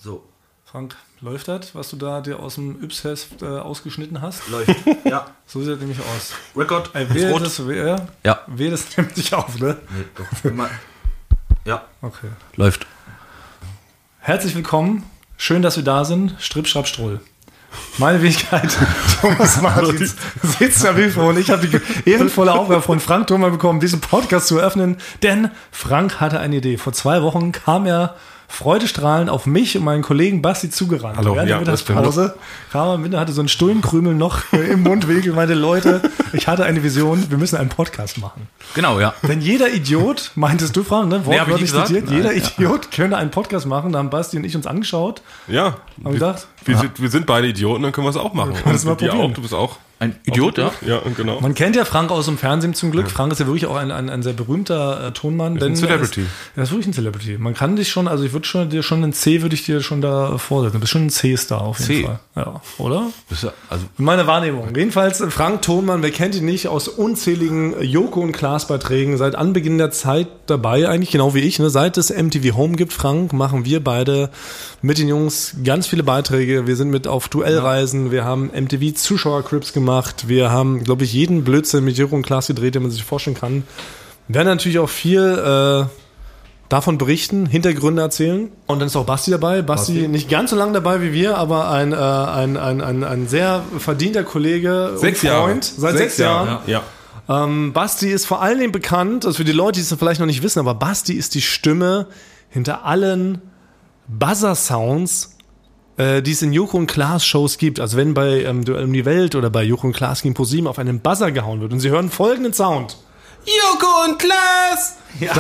So. Frank, läuft das, was du da dir aus dem Yps-Heft ausgeschnitten hast? Läuft, ja. So sieht das nämlich aus. Record, Wehe, rot. das nimmt sich auf, ne? Nee, doch. Immer. Ja. Okay. Läuft. Herzlich willkommen. Schön, dass wir da sind. Stripp, Schrapp, Strull. Meine Wenigkeit, Thomas Martins, sitzt am Mikrofon. Ich habe die ehrenvolle Aufgabe von Frank Thoma bekommen, diesen Podcast zu eröffnen, denn Frank hatte eine Idee. Vor 2 Wochen kam er freudestrahlend auf mich und meinen Kollegen Basti zugerannt. Hallo, während der Mittagspause kam er mit, hatte so einen Stullenkrümel noch im Mundwinkel, meinte, Leute, ich hatte eine Vision, wir müssen einen Podcast machen. Genau, ja. Denn jeder Idiot, meintest du, Frank, ne? Wortwörtlich zitiert, jeder Idiot könnte einen Podcast machen. Da haben Basti und ich uns angeschaut. Ja. Haben gedacht, wir sind beide Idioten, dann können wir es auch machen. können es mal probieren. Auch, du bist auch ein Idiot, ja? Ja, genau. Man kennt ja Frank aus dem Fernsehen zum Glück. Frank ist ja wirklich auch ein sehr berühmter Tonmann. Ein Celebrity. Er ist wirklich ein Celebrity. Man kann dich schon, also ich würde schon dir schon einen C, würde ich dir schon da vorsetzen. Du bist schon ein C-Star auf jeden Fall. Ja, oder? Also Meine Wahrnehmung. Jedenfalls Frank Thonmann, wer kennt ihn nicht, aus unzähligen Joko und Klaas Beiträgen, seit Anbeginn der Zeit dabei, eigentlich genau wie ich. Ne? Seit es MTV Home gibt, Frank, machen wir beide mit den Jungs ganz viele Beiträge. Wir sind mit auf Duellreisen, wir haben MTV Zuschauercrips gemacht, wir haben, glaube ich, jeden Blödsinn mit Joko und Klaas gedreht, den man sich vorstellen kann. Wir werden natürlich auch viel davon berichten, Hintergründe erzählen. Und dann ist auch Basti dabei. Basti nicht ganz so lange dabei wie wir, aber ein sehr verdienter Kollege 6 und Jahre. Freund. Seit 6 Jahren. Ja. Basti ist vor allen Dingen bekannt, also für die Leute, die es vielleicht noch nicht wissen, aber Basti ist die Stimme hinter allen Buzzer-Sounds, die es in Joko und Klaas Shows gibt. Also wenn bei Duell um die Welt oder bei Joko und Klaas gegen ProSieben auf einen Buzzer gehauen wird und sie hören folgenden Sound. Joko und Klaas! Ja.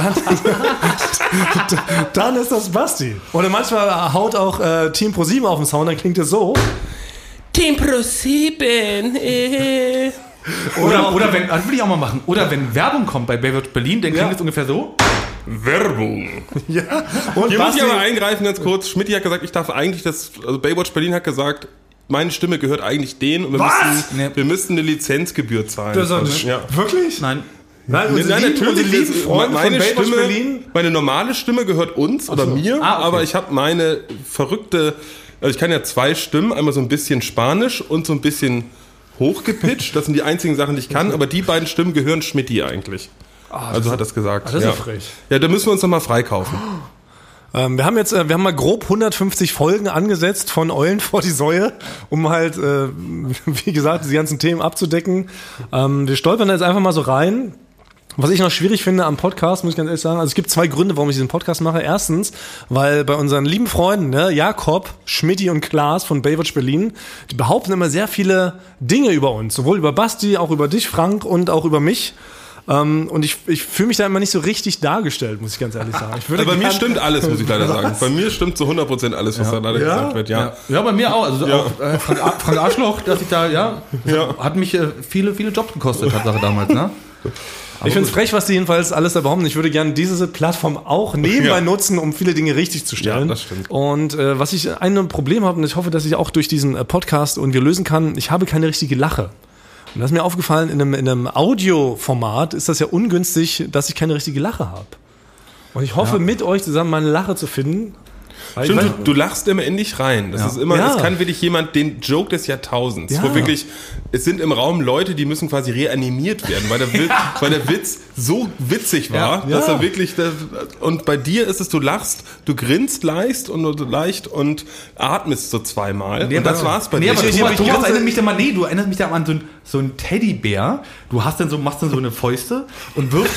Dann ist das Basti. Oder manchmal haut auch Team ProSieben auf den Sound, dann klingt es so. Team ProSieben. Oder wenn, das will ich auch mal machen. Oder wenn Werbung kommt bei Baywatch Berlin, dann klingt es ungefähr so. Werbung. Ja. Und Hier Basti, muss ich aber eingreifen, ganz kurz. Schmidti hat gesagt, ich darf eigentlich also Baywatch Berlin hat gesagt, meine Stimme gehört eigentlich denen und wir müssten eine Lizenzgebühr zahlen. Das ist nicht, wirklich? Nein. Nein, natürlich. Meine Stimme, Berlin. meine normale Stimme gehört uns oder mir, okay. aber ich habe meine verrückte, also ich kann ja 2 Stimmen, einmal so ein bisschen Spanisch und so ein bisschen hochgepitcht. Das sind die einzigen Sachen, die ich kann, aber die beiden Stimmen gehören Schmidti eigentlich. Also hat das gesagt. Das ist ja frech. Ja, da müssen wir uns nochmal freikaufen. Wir haben mal grob 150 Folgen angesetzt von Eulen vor die Säue, um halt, wie gesagt, die ganzen Themen abzudecken. Wir stolpern da jetzt einfach mal so rein. Was ich noch schwierig finde am Podcast, muss ich ganz ehrlich sagen, also es gibt 2 Gründe, warum ich diesen Podcast mache. Erstens, weil bei unseren lieben Freunden, ne, Jakob, Schmidti und Klaas von Baywatch Berlin, die behaupten immer sehr viele Dinge über uns. Sowohl über Basti, auch über dich, Frank, und auch über mich. Und ich fühle mich da immer nicht so richtig dargestellt, muss ich ganz ehrlich sagen. Also bei mir stimmt alles, muss ich leider sagen. Bei mir stimmt zu 100% alles, was da leider gesagt wird. Ja, bei mir auch. Also auch Frank Arschloch, dass ich da, hat mich viele Jobs gekostet, Tatsache damals, ne? Ich finde es frech, was die jedenfalls alles da behaupten. Ich würde gerne diese Plattform auch nebenbei nutzen, um viele Dinge richtig zu stellen. Ja, das stimmt. Und was ich ein Problem habe, und ich hoffe, dass ich auch durch diesen Podcast irgendwie lösen kann, ich habe keine richtige Lache. Und das ist mir aufgefallen, in einem Audioformat ist das ja ungünstig, dass ich keine richtige Lache habe. Und ich hoffe, mit euch zusammen meine Lache zu finden. Stimmt, du lachst immer in dich rein. Das ist immer, das kann wirklich jemand, den Joke des Jahrtausends, wo wirklich, es sind im Raum Leute, die müssen quasi reanimiert werden, weil der Witz so witzig war, dass er wirklich, und bei dir ist es, du lachst, du grinst leicht und atmest so 2-mal. Nee, und das war's bei dir. Aber du erinnerst mich da mal an so einen Teddybär. Du machst dann so eine Fäuste und wirfst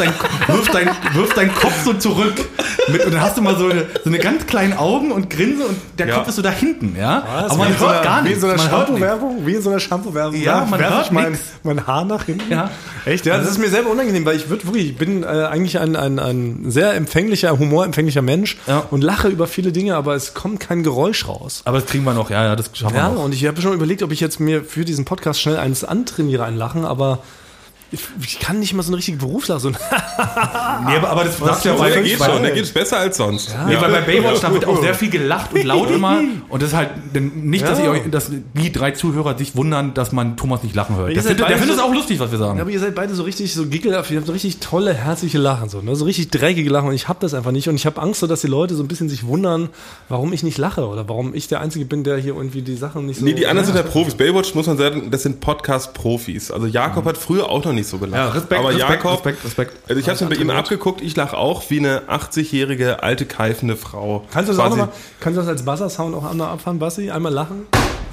deinen Kopf so zurück. Und dann hast du mal so eine ganz kleinen Augen und Grinse und der Kopf ist so da hinten, ja. Aber man hört gar nichts. Wie in so einer Shampoo-Werbung. Ja, man hört mein Haar nach hinten. Ja. Echt? Ja, das ist mir selber unangenehm, weil ich bin eigentlich ein sehr humorempfänglicher Mensch und lache über viele Dinge, aber es kommt kein Geräusch raus. Aber das kriegen wir noch, das schaffen wir noch. Und ich habe schon überlegt, ob ich jetzt mir für diesen Podcast schnell eins antrainiere, ein Lachen, aber Ich kann nicht mal so eine richtige Berufslache. So nee, aber das sagst ja, der geht schon, der geht besser als sonst. Ja. Nee, weil bei Baywatch, da wird auch sehr viel gelacht und laut immer. Und das ist halt nicht, dass die 3 Zuhörer sich wundern, dass man Thomas nicht lachen hört. Der findet es auch lustig, was wir sagen. Ja, aber ihr seid beide so richtig so giggelhaft, ihr habt so richtig tolle, herzliche Lachen, so richtig dreckige Lachen. Und ich habe das einfach nicht. Und ich habe Angst, so, dass die Leute so ein bisschen sich wundern, warum ich nicht lache oder warum ich der Einzige bin, der hier irgendwie die Sachen nicht so... Nee, die anderen sind ja Profis. Baywatch, muss man sagen, das sind Podcast-Profis. Also Jakob hat früher auch noch nicht so gelacht. Ja, Respekt. Also ich habe es bei ihm abgeguckt, ich lache auch wie eine 80-jährige, alte, keifende Frau. Kannst du das auch nochmal, kannst du das als Buzzer-Sound auch einmal abfahren, Bassi? Einmal lachen?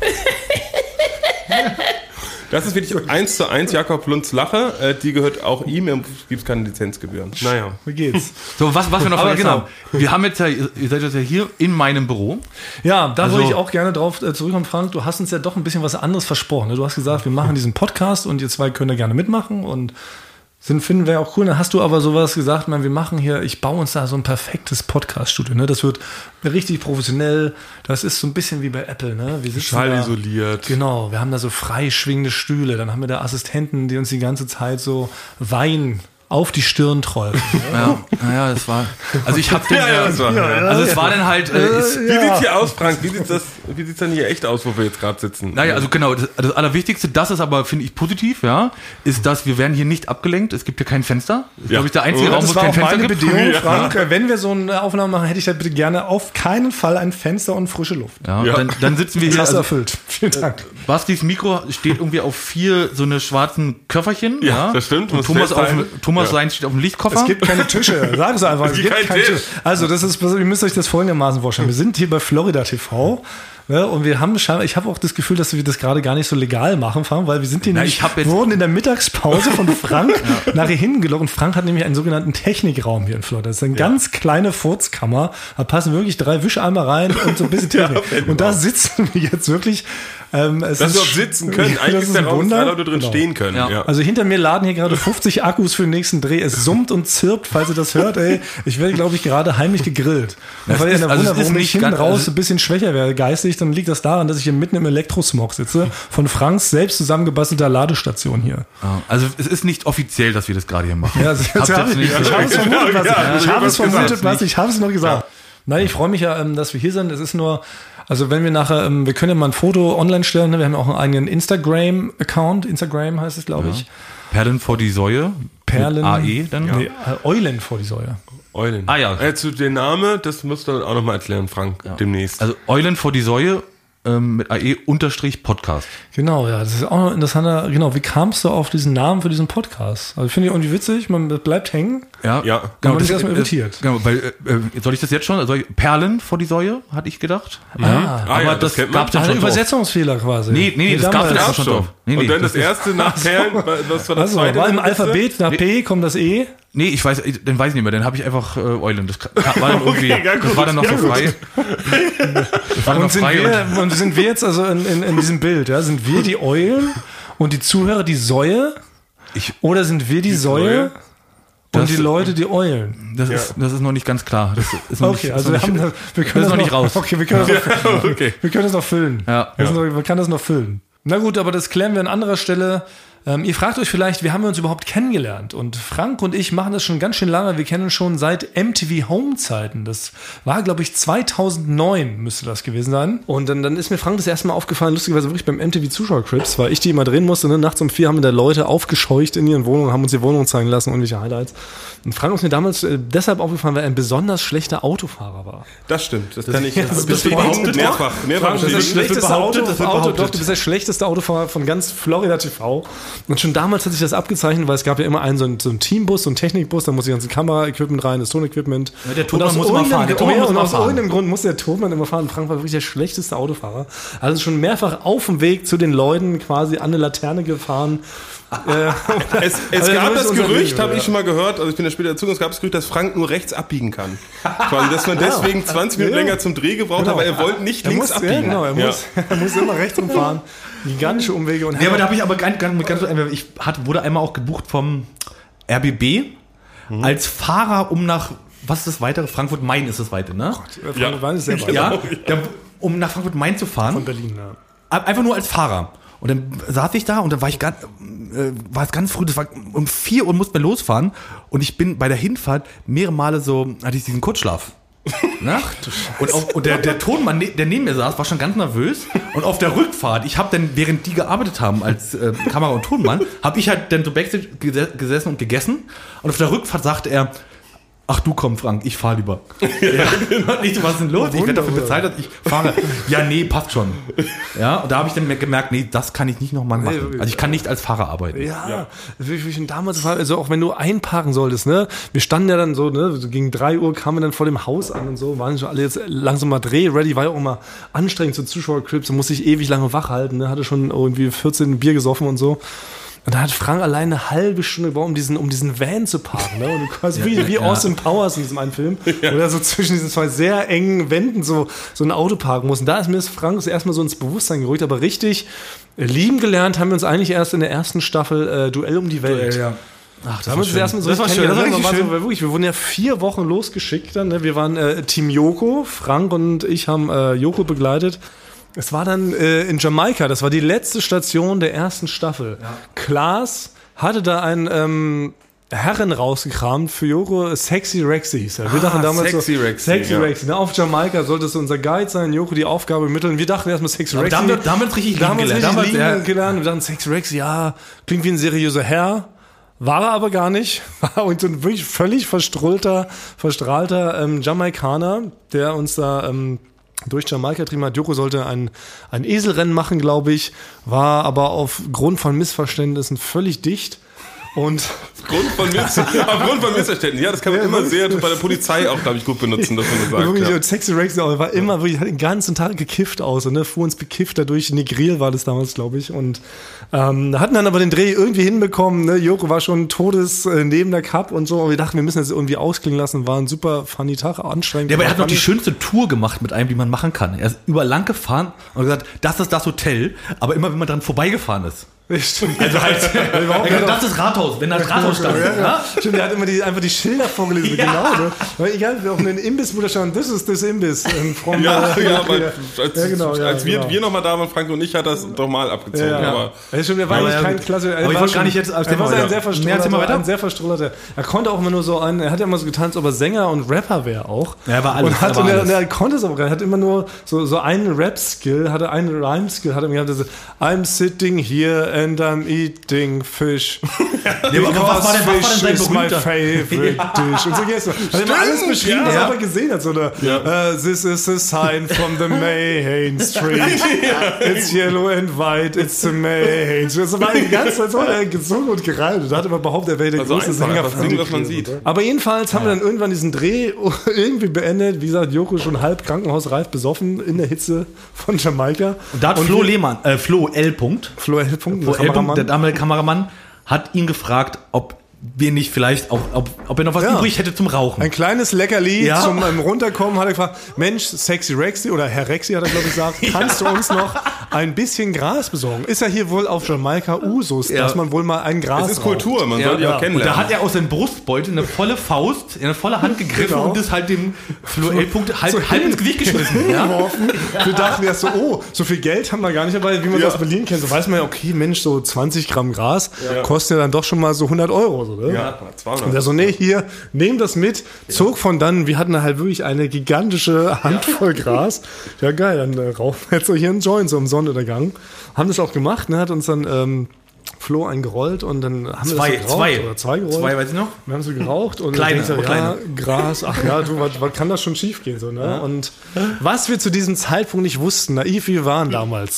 Das ist wirklich 1:1 Jakob Lunds Lache. Die gehört auch ihm, gibt es keine Lizenzgebühren. Naja. Wie geht's? So, was wir noch vergessen haben. Wir haben jetzt ihr seid jetzt ja hier in meinem Büro. Ja, da würde ich auch gerne drauf zurückkommen, Frank. Du hast uns ja doch ein bisschen was anderes versprochen. Ne? Du hast gesagt, wir machen diesen Podcast und ihr 2 könnt ja gerne mitmachen und finden wir auch cool. Dann hast du aber sowas gesagt, wir machen hier, ich baue uns da so ein perfektes Podcast-Studio. Ne? Das wird richtig professionell. Das ist so ein bisschen wie bei Apple. Ne? Wir sitzen schallisoliert. Genau, wir haben da so frei schwingende Stühle. Dann haben wir da Assistenten, die uns die ganze Zeit so Wein auf die Stirn träufeln. Ja, das war... Also ich hab den... Also es war dann halt... Wie sieht's hier aus, Frank? Wie sieht's dann hier echt aus, wo wir jetzt gerade sitzen? Naja, also genau, das Allerwichtigste, das ist aber, finde ich, positiv, ist, dass wir werden hier nicht abgelenkt. Es gibt hier kein Fenster. Das ist, glaube ich, der einzige Raum, wo es kein Fenster gibt. Bedingung, Frank. Wenn wir so eine Aufnahme machen, hätte ich da bitte gerne auf keinen Fall ein Fenster und frische Luft. Ja. Dann sitzen wir hier... Das erfüllt. Vielen Dank. Bastis Mikro steht irgendwie auf 4 so eine schwarzen Köfferchen. Ja, das stimmt. Und Thomas sein steht auf dem Lichtkoffer. Es gibt keine Tische. Sag es einfach. Es gibt keinen Tisch. Also, ihr müsst euch das folgendermaßen vorstellen. Wir sind hier bei Florida TV. Ja, und ich habe auch das Gefühl, dass wir das gerade gar nicht so legal machen, weil wir sind hier wurden in der Mittagspause von Frank nachher hingelockt. Und Frank hat nämlich einen sogenannten Technikraum hier in Florida. Das ist eine ganz kleine Furzkammer. Da passen wirklich 3 Wischeimer rein und so ein bisschen Technik. Und da sitzen wir jetzt wirklich. Dass wir auch sitzen können. Eigentlich ist der Raum, dass Leute drin stehen können. Ja. Also hinter mir laden hier gerade 50 Akkus für den nächsten Dreh. Es summt und zirpt, falls ihr das hört. Ey, ich werde, glaube ich, gerade heimlich gegrillt. Weil ihr warum ich hinten raus ein bisschen schwächer werde geistig, dann liegt das daran, dass ich hier mitten im Elektrosmog sitze. Von Franks selbst zusammengebastelter Ladestation hier. Also es ist nicht offiziell, dass wir das gerade hier machen. Ja, ich habe es vermutet, was ich habe es noch gesagt. Nein, ich freue mich ja, dass wir hier sind. Es ist nur... Also wenn wir nachher, wir können ja mal ein Foto online stellen, ne? Wir haben auch einen eigenen Instagram-Account, Instagram heißt es, glaube ich. Perlen vor die Säue. Perlen. AE dann? Nee, Eulen vor die Säue. Eulen. Zu den Namen, das musst du auch nochmal erklären, Frank, demnächst. Also Eulen vor die Säue mit AE_Podcast. Genau, ja, das ist auch noch interessanter. Genau, wie kamst du auf diesen Namen für diesen Podcast? Also finde ich irgendwie witzig, man bleibt hängen. Ja, genau, man ist erstmal irritiert. Genau, weil, soll ich das jetzt schon? Also Perlen vor die Säue, hatte ich gedacht. Aber das gab es ja schon. Übersetzungsfehler quasi. Nee, das gab es schon drauf. Und dann das erste nach Perlen, was war das zweite? War im Alphabet nach P kommt das E. Nee, dann weiß ich nicht mehr, dann habe ich einfach Eulen. Das war dann irgendwie, das war dann noch so frei. Das war dann noch frei. Und sind wir jetzt also in diesem Bild, ja? Sind wir die Eulen und die Zuhörer die Säue? Oder sind wir die Säue und die Leute die Eulen? Das ist noch nicht ganz klar. Das ist noch okay, also wir können das noch nicht raus. Okay, wir können das noch füllen. Ja. Man kann das noch füllen. Na gut, aber das klären wir an anderer Stelle. Ihr fragt euch vielleicht, wie haben wir uns überhaupt kennengelernt? Und Frank und ich machen das schon ganz schön lange. Wir kennen uns schon seit MTV Home Zeiten. Das war, glaube ich, 2009 müsste das gewesen sein. Und dann ist mir Frank das erste Mal aufgefallen, lustigerweise wirklich beim MTV Zuschauercrips, weil ich die immer drehen musste. Ne? Nachts um 4 haben wir da Leute aufgescheucht in ihren Wohnungen, haben uns die Wohnung zeigen lassen und irgendwelche Highlights. Und Frank ist mir damals deshalb aufgefallen, weil er ein besonders schlechter Autofahrer war. Das stimmt. Das kann ich behaupten. Mehrfach. Das ist das schlechteste Auto. Doch, du bist der schlechteste Autofahrer von ganz Florida TV. Und schon damals hat sich das abgezeichnet, weil es gab ja immer so einen Teambus, so einen Technikbus, da muss die ganze Kamera-Equipment rein, das Tonequipment. Ja, der Todmann muss immer fahren. Und aus irgendeinem Grund muss der Todmann immer fahren. Frank war wirklich der schlechteste Autofahrer. Also schon mehrfach auf dem Weg zu den Leuten quasi an eine Laterne gefahren. Es gab das Gerücht, habe ich schon mal gehört, also ich bin da später dazu, es gab das Gerücht, dass Frank nur rechts abbiegen kann. Quasi, dass man deswegen 20 Minuten länger zum Dreh gebraucht hat, aber er wollte nicht links abbiegen. Genau, er muss immer rechts umfahren. Gigantische Umwege. Und aber da habe ich aber ich wurde einmal auch gebucht vom RBB als Fahrer was ist das weitere? Frankfurt-Main ist das weite, ne? Frankfurt-Main ist sehr weit. Ja, um nach Frankfurt-Main zu fahren. Von Berlin, ja. Einfach nur als Fahrer. Und dann saß ich da und dann war ich war es ganz früh, das war um 4 Uhr mussten wir losfahren und ich bin bei der Hinfahrt mehrere Male hatte ich diesen Kurzschlaf. Und der Tonmann, der neben mir saß, war schon ganz nervös. Und auf der Rückfahrt, ich habe dann, während die gearbeitet haben als Kamera- und Tonmann, habe ich halt dann so backstage gesessen und gegessen. Und auf der Rückfahrt sagte er, ach du komm Frank, ich fahre lieber. Ja. Nicht so, was ist denn los? Ich werde dafür bezahlt, dass ich fahre. Ja, nee, passt schon. Ja, und da habe ich dann gemerkt, nee, das kann ich nicht nochmal machen. Also ich kann nicht als Fahrer arbeiten. Ja. Wie schon damals war, also auch wenn du einparken solltest, ne? Wir standen ja dann so, ne? So gegen 3 Uhr kamen wir dann vor dem Haus an und so, waren schon alle jetzt langsam mal dreh-ready, war ja auch immer anstrengend zu Zuschauerclips, so musste ich ewig lange wach halten, ne? Hatte schon irgendwie 14 Bier gesoffen und so. Und da hat Frank allein eine halbe Stunde gebraucht, um diesen Van zu parken. Ne? Und du quasi wie Austin Powers in diesem einen Film, wo er so zwischen diesen 2 sehr engen Wänden so ein Auto parken muss. Und da ist mir Frank erstmal so ins Bewusstsein gerückt, aber richtig lieben gelernt haben wir uns eigentlich erst in der ersten Staffel Duell um die Welt. Ja. Ach, das war schön. Das war schön. Das war richtig schön. Wir wurden ja 4 Wochen losgeschickt dann. Ne? Wir waren Team Joko. Frank und ich haben Joko begleitet. Es war dann in Jamaika, das war die letzte Station der ersten Staffel. Ja. Klaas hatte da einen Herren rausgekramt für Joko, Sexy Rexy. Wir dachten damals Sexy Rexy. Ne? Auf Jamaika sollte es unser Guide sein, Joko die Aufgabe übermitteln. Wir dachten erstmal Sexy Rexy. Damals richtig lieben gelernt. Wir dachten Sexy Rexy, ja, klingt wie ein seriöser Herr. War er aber gar nicht. War so ein wirklich völlig verstrahlter Jamaikaner, der uns da durch Jamaika trieben hat. Joko sollte ein Eselrennen machen, glaube ich, war aber aufgrund von Missverständnissen völlig dicht. Und aufgrund von Missverständnissen. Ja, das kann man immer sehr bei der Polizei auch, glaube ich, gut benutzen, dass man das sagt. Wirklich, ja. Sexy Rexy war immer wirklich, hat den ganzen Tag gekifft aus und fuhr uns bekifft dadurch. Negril war das damals, glaube ich. Und hatten dann aber den Dreh irgendwie hinbekommen. Ne? Joko war schon neben der Cup und so. Und wir dachten, wir müssen das irgendwie ausklingen lassen. War ein super funny Tag, anstrengend. Ja, aber er hat noch die schönste Tour gemacht mit einem, die man machen kann. Er ist überall lang gefahren und gesagt, das ist das Hotel. Aber immer, wenn man dran vorbeigefahren ist. Stimmt. Also halt, das ist Rathaus, wenn da das Rathaus stand. Ja. Stimmt, der hat immer einfach die Schilder vorgelesen, genau. Ne? Weil egal, auf einem Imbiss, wo da stand, das ist das Imbiss. Als wir nochmal da waren, Frank und ich, hat das doch mal abgezogen. Ja. Stimmt, der war eigentlich kein klasse. Aber ich wollte gar nicht jetzt er war ein sehr verstrollerter. Er konnte auch immer nur so er hat ja immer so getan, als ob er Sänger und Rapper wäre auch. Ja, er war alles. Und er konnte es aber gar nicht. Er hat immer nur so einen Rap-Skill, einen Rhyme-Skill, hat er gehabt, I'm sitting here and I'm eating fish. Ja, aber was war denn sein is my favorite dish. Und so geht's so. Hat immer alles beschrieben, was er aber gesehen hat. So this is a sign from the Main Street. It's yellow and white, it's the Main Street. Das war die ganze Zeit so gesungen und gereimt. Und da hat immer behauptet, er wäre der größte Sänger von Singen, was man sieht. Aber jedenfalls haben wir dann irgendwann diesen Dreh irgendwie beendet. Wie gesagt, Joko schon halb krankenhausreif besoffen in der Hitze von Jamaika. Und da hat Flo L. Der damalige Kameramann hat ihn gefragt, ob wir nicht vielleicht auch, ob er noch was übrig hätte zum Rauchen. Ein kleines Leckerli zum Runterkommen, hat er gefragt, Mensch, Sexy Rexy oder Herr Rexy hat er, glaube ich, gesagt, kannst du uns noch ein bisschen Gras besorgen? Ist ja hier wohl auf Jamaika Usus, dass man wohl mal ein Gras Das ist Kultur, man soll die auch kennenlernen. Und da hat er aus seinem Brustbeutel eine volle Faust, eine volle Hand gegriffen und das halt dem Flo L. halb ins Gesicht geschmissen. Wir dachten erst so, so viel Geld haben wir gar nicht dabei, wie man das aus Berlin kennt. So weiß man ja, okay, Mensch, so 20 Gramm Gras kosten ja dann doch schon mal so 100 Euro. Oder? Ja, 200. Und der so, nee, hier, nehm das mit, zog von dann, wir hatten halt wirklich eine gigantische Handvoll Gras. Ja, geil, dann rauchen wir jetzt so hier einen Joint so im Sonnenuntergang. Haben das auch gemacht, ne, hat uns dann Flo eingerollt und dann haben wir das so geraucht. Oder zwei gerollt. Weiß ich noch. Wir haben so geraucht und kleine. Gras, ach ja, du, was kann das schon schief gehen, so, ne? Ja. Und was wir zu diesem Zeitpunkt nicht wussten, naiv wie wir waren damals,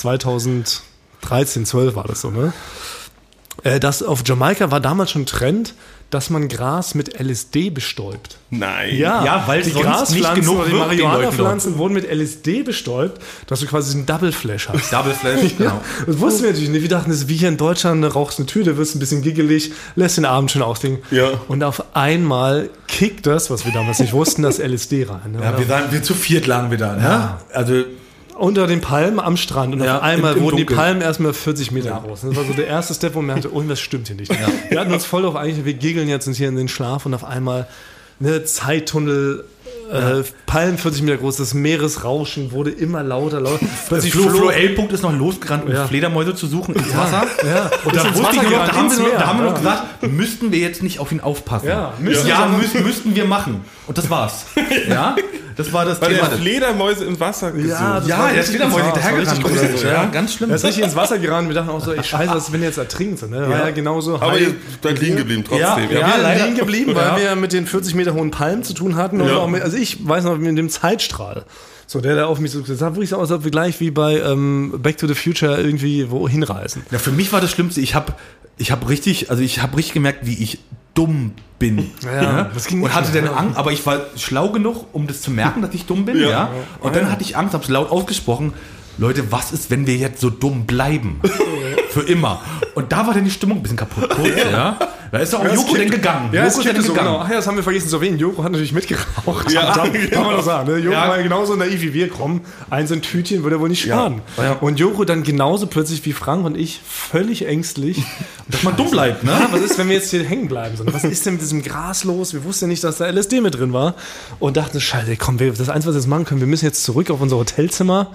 2013, 12 war das so, ne? Das auf Jamaika war damals schon Trend, dass man Gras mit LSD bestäubt. Nein. Ja, weil die Graspflanzen oder die Marihuana-Pflanzen wurden mit LSD bestäubt, dass du quasi einen Double Flash hast. Double Flash, genau. Das wussten wir natürlich nicht. Wir dachten, das ist wie hier in Deutschland, rauchst eine Tüte, wirst ein bisschen giggelig, lässt den Abend schon ausklingen. Ja. Und auf einmal kickt das, was wir damals nicht wussten, das LSD rein. Ne? Ja, wir zu viert lagen wir da. Ne? Ja. Also unter den Palmen am Strand. Und auf einmal wurden die Palmen erstmal 40 Meter groß. Das war so der erste Step, wo man merkte, irgendwas stimmt hier nicht. Ja. Wir hatten uns voll auf eigentlich, wir giggeln jetzt hier in den Schlaf und auf einmal eine Zeittunnel Palmen 40 Meter groß, das Meeresrauschen wurde immer lauter. Plötzlich Flo L-Punkt ist noch losgerannt, um Fledermäuse zu suchen ins Wasser. Ja. Und da haben wir noch gesagt, müssten wir jetzt nicht auf ihn aufpassen. Müssten wir machen. Und das war's. Ja, das war das Thema. Weil der Fledermäuse im Wasser gesucht. Der ist Fledermäuse hinterhergerannt. Ja, ganz schlimm. Er ist richtig ins Wasser gerannt. Wir dachten auch so, ey, scheiße, was, wenn er jetzt ertrinkt. So, ne? War ja genauso. Aber ihr seid liegen geblieben trotzdem. Ja, liegen geblieben, weil wir mit den 40 Meter hohen Palmen zu tun hatten. Und auch mit, also ich weiß noch, mit dem Zeitstrahl. So, der da auf mich so gesagt, wirklich so aus, als ob wir gleich wie bei Back to the Future irgendwie wohin reisen. Ja, für mich war das Schlimmste, ich hab richtig gemerkt, wie ich dumm bin. Ja, das ging nicht. Und hatte dann Angst, aber ich war schlau genug, um das zu merken, dass ich dumm bin. Ja. Und dann hatte ich Angst, habe es laut ausgesprochen. Leute, was ist, wenn wir jetzt so dumm bleiben? Für immer. Und da war dann die Stimmung ein bisschen kaputt. Ja. Da ist doch auch Joko denn gegangen. Ja, Joko ist dann gegangen. Genau. Ach ja, das haben wir vergessen zu erwähnen. Joko hat natürlich mitgeraucht. Ja, kann man doch sagen. Ne? Joko war genauso naiv wie wir. Komm, so ein Tütchen würde er wohl nicht schaden. Ja. Und Joko dann genauso plötzlich wie Frank und ich völlig ängstlich. Dass man dumm bleibt, ne? Ja, was ist, wenn wir jetzt hier hängen bleiben? Was ist denn mit diesem Gras los? Wir wussten ja nicht, dass da LSD mit drin war. Und dachten, scheiße, komm, das Einzige, was wir jetzt machen können, wir müssen jetzt zurück auf unser Hotelzimmer.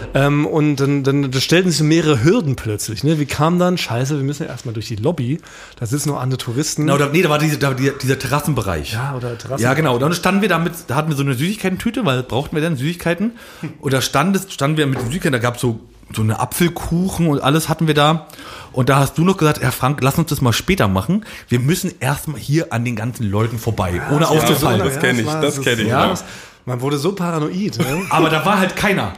Und dann stellten sich so mehrere Hürden plötzlich. Ne? Wir kamen dann, scheiße, wir müssen ja erstmal durch die Lobby. Da sitzen noch andere Touristen. Genau, da war dieser Terrassenbereich. Ja, oder Terrassen. Ja, genau. Dann standen wir da hatten wir so eine Süßigkeiten-Tüte, weil brauchten wir dann Süßigkeiten. Und da standen wir mit den Süßigkeiten, da gab es so eine Apfelkuchen und alles hatten wir da. Und da hast du noch gesagt, Herr Frank, lass uns das mal später machen. Wir müssen erstmal hier an den ganzen Leuten vorbei, ohne aufzufallen. Das kenne ich. Ja. Man wurde so paranoid. Ne? Aber da war halt keiner.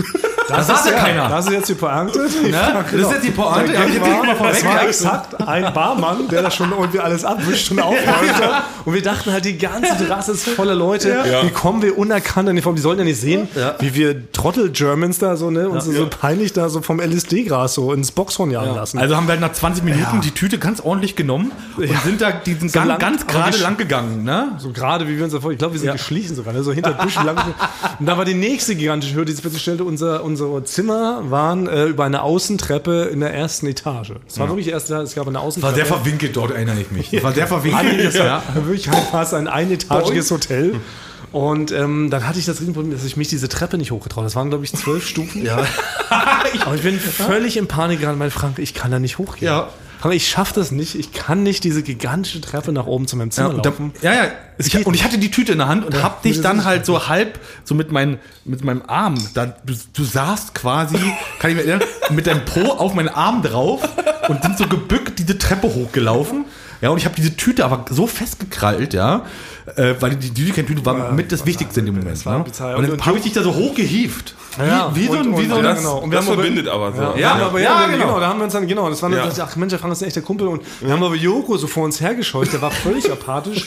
Da saß ja keiner. Das ist jetzt die Pointe. Ne? Das ist jetzt die Pointe. Das war exakt ein Barmann, der da schon irgendwie alles abwischt und aufräumte. Und wir dachten halt, die ganze Terrasse ist voller Leute. Ja. Wie kommen wir unerkannt an die Form? Die sollten ja nicht sehen, wie wir Trottel-Germans da so, ne, uns so peinlich da so vom LSD-Gras so ins Boxhorn jagen lassen. Also haben wir halt nach 20 Minuten die Tüte ganz ordentlich genommen und sind da diesen so Gang ganz gerade lang gegangen. Ne? So gerade, wie wir uns da vor. Ich glaube, wir sind geschlichen sogar, ne? So hinter Büschen lang. Und da war die nächste gigantische Hürde, die sich plötzlich stellte, unsere Zimmer waren über eine Außentreppe in der ersten Etage. Es war wirklich es gab eine Außentreppe. War sehr verwinkelt dort, erinnere ich mich. Es war sehr verwinkelt. Wirklich fast ein einetagiges Hotel. Und dann hatte ich das Riesenproblem, dass ich mich diese Treppe nicht hochgetraut habe. Das waren, glaube ich, 12 Stufen. Ja. Aber ich bin völlig in Panik geraten, weil Frank, ich kann da nicht hochgehen. Ja. Frank, ich schaffe das nicht. Ich kann nicht diese gigantische Treppe nach oben zu meinem Zimmer laufen. Und ich hatte die Tüte in der Hand und hab dich dann halt so halb, so mit meinem Arm, du saßt quasi, kann ich mir erinnern, mit deinem Po auf meinen Arm drauf und sind so gebückt diese Treppe hochgelaufen. Ja, und ich habe diese Tüte aber so festgekrallt, weil die Süßigkeiten-Tüte war mit das Wichtigste in dem Moment. Ne? Und dann habe ich dich da so hochgehievt. Wie so ein das verbindet aber so. Genau. Da haben wir uns dann, das war ach Mensch, der Frank ist ein echter Kumpel. Und wir haben aber Joko so vor uns hergescheucht, der war völlig apathisch.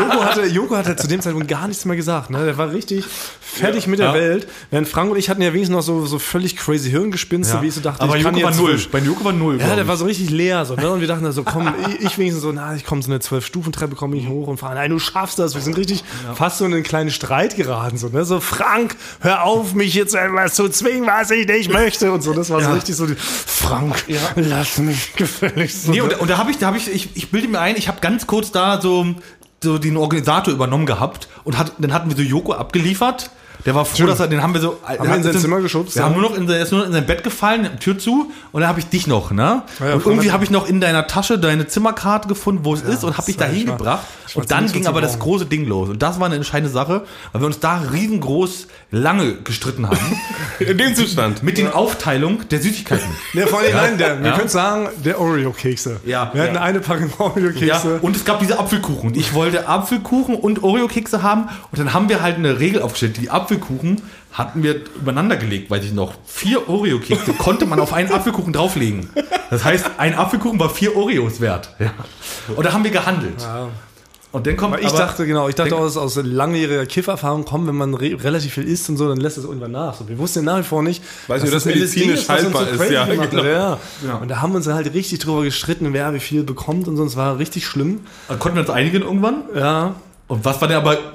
Joko hatte zu dem Zeitpunkt gar nichts mehr gesagt. Ne? Der war richtig fertig mit der Welt. Während Frank und ich hatten ja wenigstens noch so völlig crazy Hirngespinste, wie ich so dachte. Aber Joko war null. Bei Joko war null. Ja, der war so richtig leer. So, ne? Und wir dachten so, komm, ich wenigstens so, ich komme so eine 12-Stufen-Treppe, komme ich hoch und fahre. Nein, du schaffst das. Wir sind richtig fast so in einen kleinen Streit geraten. So, ne? So, Frank, hör auf, mich jetzt etwas zu zwingen, was ich nicht möchte. Und so, das war so richtig so, Frank, lass mich gefälligst. Nee, und da habe ich bilde mir ein, ich habe ganz kurz da so den Organisator übernommen gehabt und dann hatten wir so Joko abgeliefert. Der war froh, den haben wir so... Haben wir in sein Zimmer geschubst? Er ist nur in sein Bett gefallen, Tür zu, und dann habe ich dich noch, ne? Ja, und irgendwie habe ich noch in deiner Tasche deine Zimmerkarte gefunden, wo es ist, und habe dich da hingebracht. Und dann ging aber das große Ding los. Und das war eine entscheidende Sache, weil wir uns da riesengroß lange gestritten haben. In dem Zustand. Mit den Aufteilung der Süßigkeiten. Ja, vor allem, wir können sagen, der Oreo-Kekse. Ja. Wir hatten eine Packung Oreo-Kekse. Ja. Und es gab diese Apfelkuchen. Ich wollte Apfelkuchen und Oreo-Kekse haben. Und dann haben wir halt eine Regel aufgestellt. Die Apfelkuchen hatten wir übereinander gelegt, weiß ich noch. 4 Oreo-Kekse konnte man auf einen Apfelkuchen drauflegen. Das heißt, ein Apfelkuchen war 4 Oreos wert. Ja. Und da haben wir gehandelt. Ja. Und dann kommt ich dachte aus langjähriger Kiffererfahrung, wenn man relativ viel isst und so, dann lässt es irgendwann nach. So, wir wussten ja nach wie vor nicht, dass das medizinisch haltbar ist. Ja, genau. Ja. Und da haben wir uns halt richtig drüber gestritten, wer wie viel bekommt, und sonst war richtig schlimm. Dann konnten wir uns einigen irgendwann. Ja. Und was war denn aber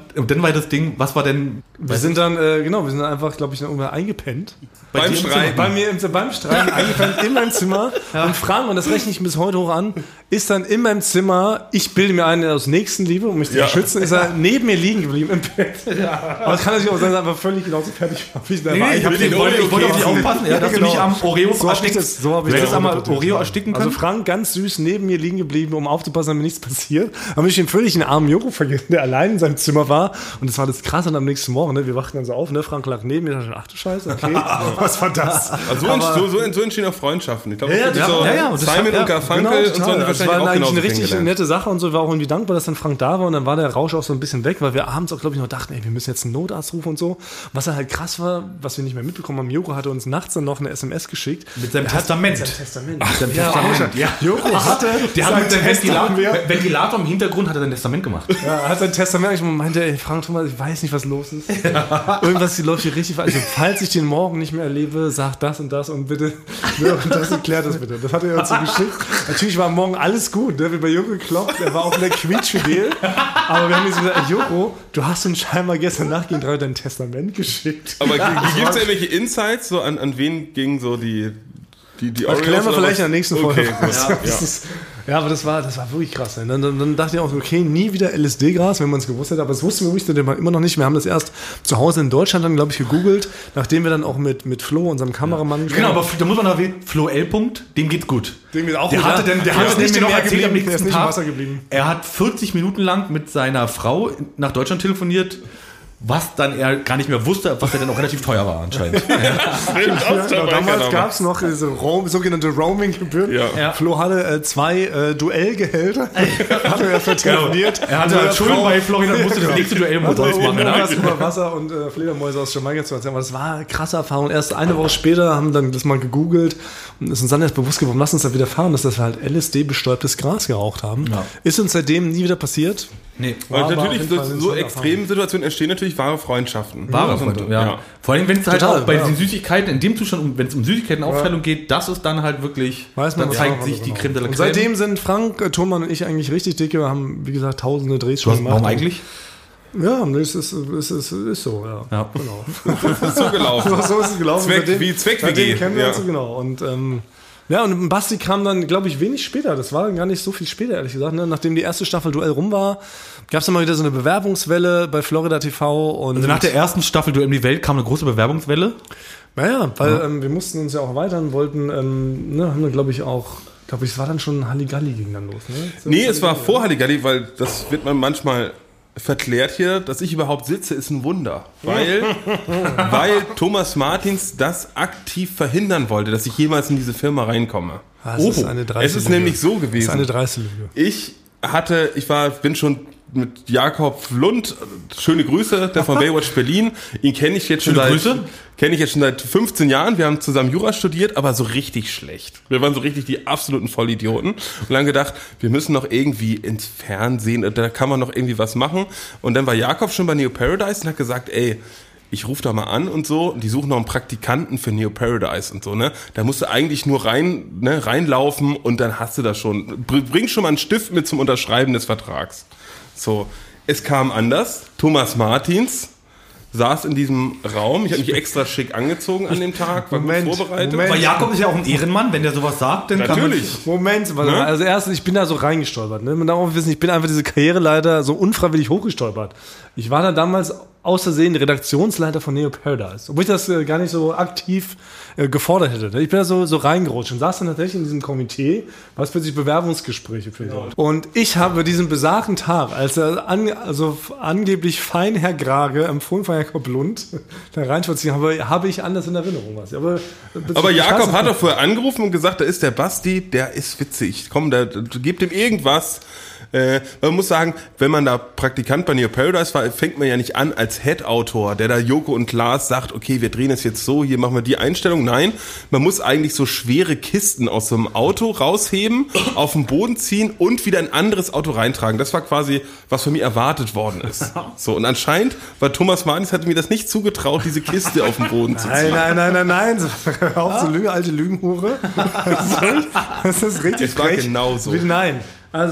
dann war das Ding, was war denn... Wir sind dann einfach, glaube ich, irgendwann eingepennt. Beim Streiten. Beim Streiten eingepennt in meinem Zimmer. Ja. Und Frank, und das rechne ich bis heute hoch an, ist dann in meinem Zimmer, ich bilde mir ein, aus Nächstenliebe, um mich zu schützen, ist er neben mir liegen geblieben im Bett. Ja. Aber das kann natürlich auch sein, dass er einfach völlig genauso fertig war, wie ich da war. Ich wollte auf dich aufpassen, dass du mich am Oreo erstickst. So habe ich das einmal Oreo ersticken können. Also Frank ganz süß neben mir liegen geblieben, um aufzupassen, dass mir nichts passiert. Aber ich den völlig einen armen Joko vergessen, der allein in seinem Zimmer war. Und das war das Krasse. Und am nächsten Morgen, ne, wir wachten dann so auf, ne, Frank lag neben mir, dachte, ach du Scheiße, okay, was war das? Also so entstehen auch Freundschaften. Ich glaube, Simon und Garfunkel und so haben das war eigentlich eine richtig nette Sache und so. War auch irgendwie dankbar, dass dann Frank da war. Und dann war der Rausch auch so ein bisschen weg, weil wir abends auch, glaube ich, noch dachten, ey, wir müssen jetzt einen Notarzt rufen und so. Was dann halt krass war, was wir nicht mehr mitbekommen haben, Joko hatte uns nachts dann noch eine SMS geschickt. Mit seinem Testament. Ja. Joko hatte, der hat mit dem Ventilator im Hintergrund hat er sein Testament gemacht. Ja, er hat sein Testament, ich meinte, ey, Frank Thomas, ich weiß nicht, was los ist. Irgendwas läuft hier richtig falsch. Also, falls ich den morgen nicht mehr erlebe, sag das und bitte, und das erklärt das bitte. Das hat er uns so geschickt. Natürlich war morgen alles gut, ne? Wir bei Joko geklopft, er war auch der quietschfidel. Aber wir haben jetzt gesagt, ey, Joko, du hast uns scheinbar gestern Nacht gegen 3 dein Testament geschickt. Aber gibt es irgendwelche Insights, so an wen gingen so die das klären wir vielleicht in der nächsten Folge. Okay, ja, aber das war wirklich krass. Ne? Dann dachte ich auch, okay, nie wieder LSD-Gras, wenn man es gewusst hätte. Aber das wussten wir immer noch nicht. Wir haben das erst zu Hause in Deutschland dann, glaube ich, gegoogelt, nachdem wir dann auch mit Flo, unserem Kameramann... Genau, aber da muss man noch erwähnen, Flo L. dem geht's gut. Dem geht auch der gut. Der hat mir noch erzählt am nächsten nicht Tag, im Wasser geblieben. Er hat 40 Minuten lang mit seiner Frau nach Deutschland telefoniert, was dann er gar nicht mehr wusste, was er dann auch relativ teuer war anscheinend. Damals gab es noch diese sogenannte Roaming-Gebühren. Ja. Flo hatte 2 Duellgehälter. Hat er vertelefoniert. Er hatte halt Schulden bei Florida und musste das nächste Duell machen. Was über Wasser und Fledermäuse aus Jamaika zu erzählen. Aber das war eine krasse Erfahrung. Erst eine Woche später haben dann das mal gegoogelt und ist uns dann erst bewusst geworden, lass uns da wieder fahren, dass wir halt LSD-bestäubtes Gras geraucht haben. Ja. Ist uns seitdem nie wieder passiert. Nee. Weil natürlich so extremen Situationen entstehen natürlich wahre Freundschaften. Wahre Freundschaften, ja. Vor allem, wenn es halt auch bei diesen Süßigkeiten, in dem Zustand, wenn es um Süßigkeitenaufteilung geht, das ist dann halt wirklich, dann zeigt sich die Creme de la Creme. Seitdem sind Frank, Thomann und ich eigentlich richtig dicke. Wir haben, wie gesagt, tausende Drehs schon gemacht. Warum eigentlich? Ja, es ist so, ja. Genau. Das ist so gelaufen. So ist es gelaufen. Zweck-WG. Kennen wir uns, genau. Und Basti kam dann, glaube ich, wenig später. Das war gar nicht so viel später, ehrlich gesagt. Ne? Nachdem die erste Staffel Duell rum war, gab es dann mal wieder so eine Bewerbungswelle bei Florida TV. Und also nach der ersten Staffel Duell um die Welt kam eine große Bewerbungswelle? Naja, weil wir mussten uns ja auch erweitern, wollten, haben wir, glaube ich, es war dann schon Halligalli ging dann los. Ne? Nee, es war vor Halligalli, weil das wird man manchmal verklärt hier, dass ich überhaupt sitze, ist ein Wunder. Weil Thomas Martins das aktiv verhindern wollte, dass ich jemals in diese Firma reinkomme. Es ist nämlich so gewesen. Das ist eine dreiste Lüge. Ich bin schon mit Jakob Lund, schöne Grüße, der von Baywatch Berlin. Ihn kenne ich jetzt schon seit 15 Jahren. Wir haben zusammen Jura studiert, aber so richtig schlecht. Wir waren so richtig die absoluten Vollidioten. Und dann gedacht, wir müssen noch irgendwie ins Fernsehen, da kann man noch irgendwie was machen. Und dann war Jakob schon bei Neo Paradise und hat gesagt, ey, ich rufe da mal an und so, und die suchen noch einen Praktikanten für Neo Paradise und so, ne? Da musst du eigentlich nur reinlaufen und dann hast du das schon. Bring schon mal einen Stift mit zum Unterschreiben des Vertrags. So, es kam anders. Thomas Martins saß in diesem Raum. Ich habe mich extra schick angezogen an dem Tag, war gut vorbereitet. Weil Jakob ist ja auch ein Ehrenmann, wenn der sowas sagt, dann natürlich. Also erstens, ich bin da so reingestolpert. Ne? Man darf auch wissen, ich bin einfach diese Karriereleiter so unfreiwillig hochgestolpert. Ich war da damals aus Versehen Redaktionsleiter von Neo Paradise, obwohl ich das gar nicht so aktiv gefordert hätte. Ich bin da so reingerutscht und saß dann tatsächlich in diesem Komitee, was für sich Bewerbungsgespräche für dort. Und ich habe diesen besagten Tag, als er angeblich Feinherr Grage empfohlen von Jakob Lund da reinspazieren, habe ich anders in Erinnerung. Aber Jakob hat doch vorher angerufen und gesagt, da ist der Basti, der ist witzig. Komm, gebt ihm irgendwas. Man muss sagen, wenn man da Praktikant bei Neo Paradise war, fängt man ja nicht an als Head-Autor, der da Joko und Klaas sagt, okay, wir drehen es jetzt so, hier machen wir die Einstellung. Nein, man muss eigentlich so schwere Kisten aus so einem Auto rausheben, auf den Boden ziehen und wieder ein anderes Auto reintragen. Das war quasi, was von mir erwartet worden ist. So, und anscheinend war Thomas Martins, hatte mir das nicht zugetraut, diese Kiste auf den Boden zu ziehen. Nein. Hör auf, so alte Lügenhure. Das ist richtig. Es war genau so. Nein. Also,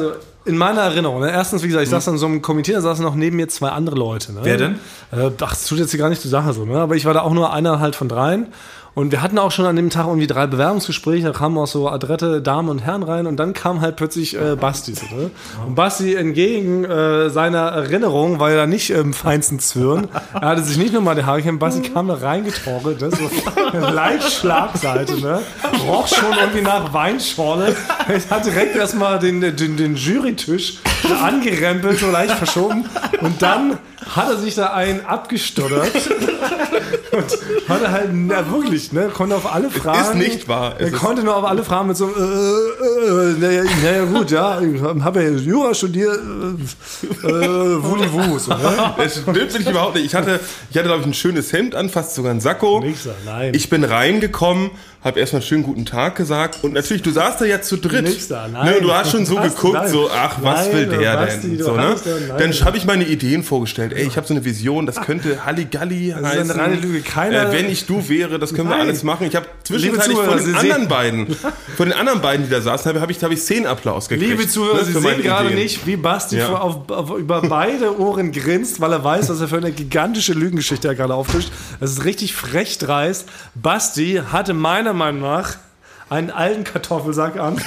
in meiner Erinnerung, ne? Erstens, wie gesagt, ich saß dann in so einem Komitee, da saßen noch neben mir 2 andere Leute. Ne? Wer denn? Das tut jetzt hier gar nicht zur Sache so, ne? Aber ich war da auch nur einer halt von 3. Und wir hatten auch schon an dem Tag irgendwie 3 Bewerbungsgespräche, da kamen auch so adrette Damen und Herren rein und dann kam halt plötzlich Basti. So, ne? Und Basti entgegen seiner Erinnerung war ja nicht im feinsten Zwirn. Er hatte sich nicht nur mal die Haare gekämmt, Basti kam da reingetorkelt, ne? So leicht Schlagseite, ne? Roch schon irgendwie nach Weinschorle. Ich hatte direkt erstmal den Jurytisch angerempelt, so leicht verschoben. Und dann hat er sich da einen abgestottert und hatte halt, wirklich, ne, konnte auf alle Fragen. Ist nicht wahr. Er konnte nur auf alle Fragen mit so, naja, gut, ja, ich habe ja Jura studiert, Wuliwu, so, ne? Das stimmt wirklich überhaupt nicht. Ich hatte, glaube ich, ein schönes Hemd an, fast sogar ein Sakko. Nixer, nein. Ich bin reingekommen, habe erstmal schön guten Tag gesagt und natürlich, du saßt da ja zu dritt. Nixer, nein. Ne, du hast schon so geguckt, so, ach, was will der Basti, denn? So, ne? Dann habe ich meine Ideen vorgestellt. Ey, ich habe so eine Vision, das könnte Halligalli heißen. Das ist eine reine Lüge. Keiner, wenn ich du wäre, das können wir alles machen. Ich habe zwischenzeitlich Zuhörer, von den anderen beiden, die da saßen, habe ich Szenenapplaus gekriegt. Liebe Zuhörer, Sie sehen gerade Ideen. nicht, wie Basti über beide Ohren grinst, weil er weiß, was er für eine gigantische Lügengeschichte er gerade auftischt. Das ist richtig frech dreist. Basti hatte meiner Meinung nach einen alten Kartoffelsack an